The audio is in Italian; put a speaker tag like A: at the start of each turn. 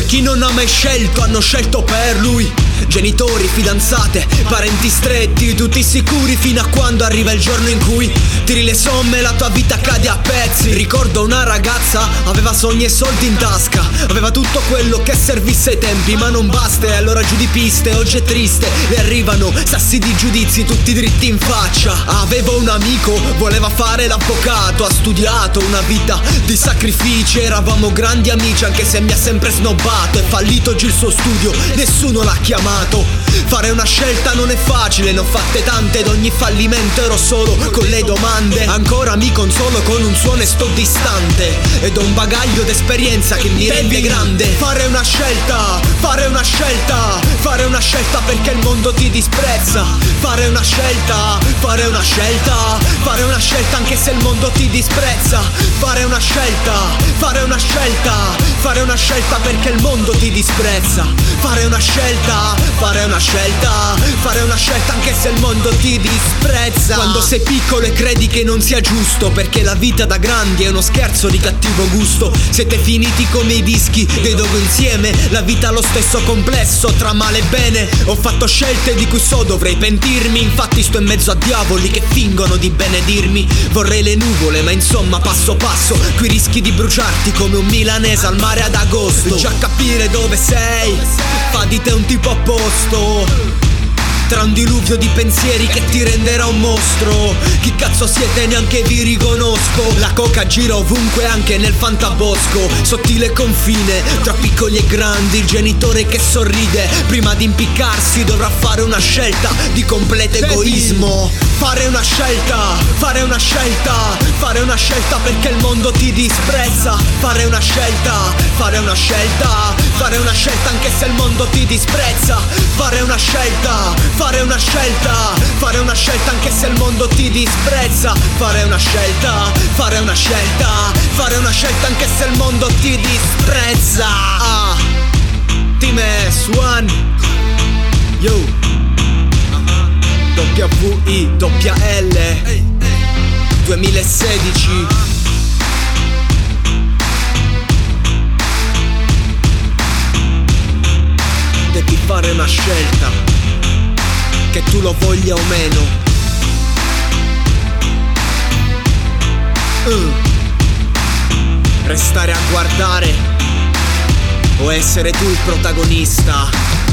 A: Per chi non ha mai scelto, hanno scelto per lui. Genitori, fidanzate, parenti stretti, tutti sicuri fino a quando arriva il giorno in cui tiri le somme e la tua vita cade a pezzi. Ricordo una ragazza, aveva sogni e soldi in tasca, aveva tutto quello che servisse ai tempi, ma non basta, e allora giù di piste, oggi è triste. Le arrivano sassi di giudizi tutti dritti in faccia. Avevo un amico, voleva fare l'avvocato, ha studiato una vita di sacrifici, eravamo grandi amici anche se mi ha sempre snobbato. È fallito oggi il suo studio, nessuno l'ha chiamato. Fare una scelta non è facile, ne ho fatte tante, ed ogni fallimento ero solo con le domande. Ancora mi consolo con un suono e sto distante, ed ho un bagaglio d'esperienza che mi rende grande. Fare una scelta, fare una scelta, fare una scelta perché il mondo ti disprezza. Fare una scelta, fare una scelta, fare una scelta anche se il mondo ti disprezza. Fare una scelta, fare una scelta, fare una scelta perché il mondo ti disprezza. Fare una scelta, fare una scelta, fare una scelta anche se il mondo ti disprezza. Quando sei piccolo e credi che non sia giusto, perché la vita da grandi è uno scherzo di cattivo gusto. Siete finiti come i dischi dei Dogo insieme, la vita ha lo stesso complesso tra male e bene. Ho fatto scelte di cui so dovrei pentirmi, infatti sto in mezzo a diavoli che fingono di benedirmi. Vorrei le nuvole ma insomma passo passo, qui rischi di bruciarti come un milanese al mare ad agosto. Già capire dove sei, fa di te un tipo a posto, tra un diluvio di pensieri che ti renderà un mostro. Chi cazzo siete, neanche vi riconosco. La coca gira ovunque, anche nel fantabosco. Sottile confine tra piccoli e grandi, il genitore che sorride prima di impiccarsi dovrà fare una scelta di completo egoismo. Fare una scelta, fare una scelta, fare una scelta perché il mondo ti disprezza. Fare una scelta, fare una scelta, fare una scelta anche se il mondo ti disprezza. Fare una scelta, fare una scelta, fare una scelta anche se il mondo ti disprezza. Fare una scelta, fare una scelta, fare una scelta anche se il mondo ti disprezza. Team S1, yo, WILL 2016. Devi fare una scelta, che tu lo voglia o meno. Restare a guardare o essere tu il protagonista.